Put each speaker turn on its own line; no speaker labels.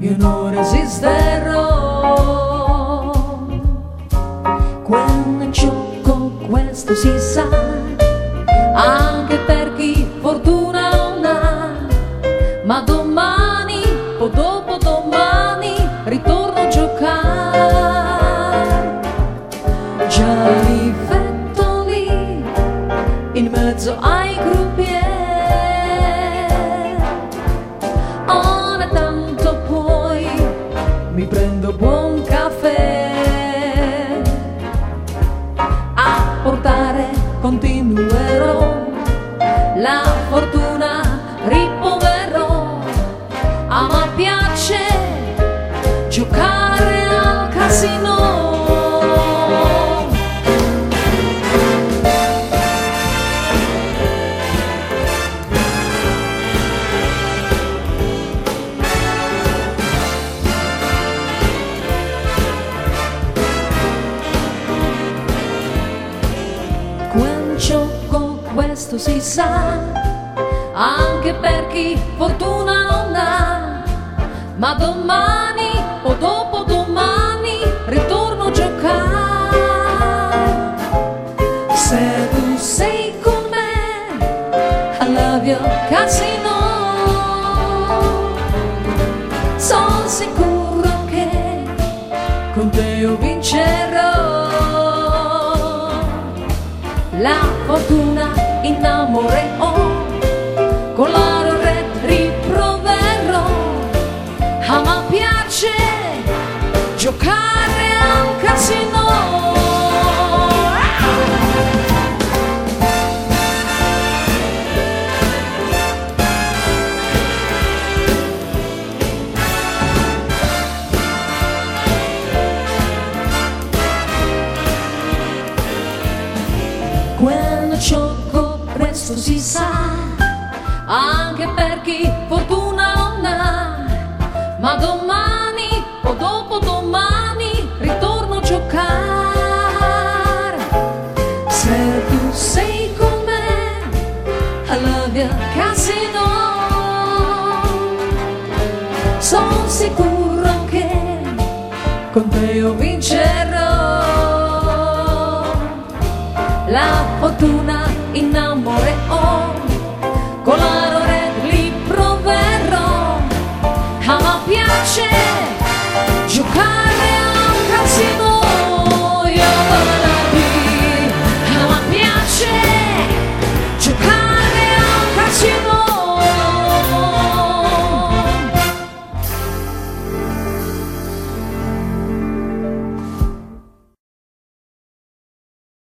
io non resisterò. Quando gioco questo si sa, anche per chi fortuna non ha, ma domani o dopodomani ritorno a giocare. Già li vedo lì in mezzo ai croupier. Ora tanto poi mi prendo buon caffè, a portare continuerò, la fortuna ripoverò. A me piace giocare al casino. Quel gioco questo si sa, anche per chi fortuna non ha, ma domani o dopodomani ritorno a giocare. Se tu sei con me, I love you casino. Sono sicuro che con te io vincerò. La fortuna innamorerò, con l'oro re riproverò. A me piace giocare al casino. Quando gioco presto si sa, anche per chi fortuna non ha, ma domani o dopodomani ritorno a giocare. Se tu sei con me, I love you casino. Sono sicuro che con te io vincerò. La fortuna innamorerò, con l'oro re li proverò. A me piace giocare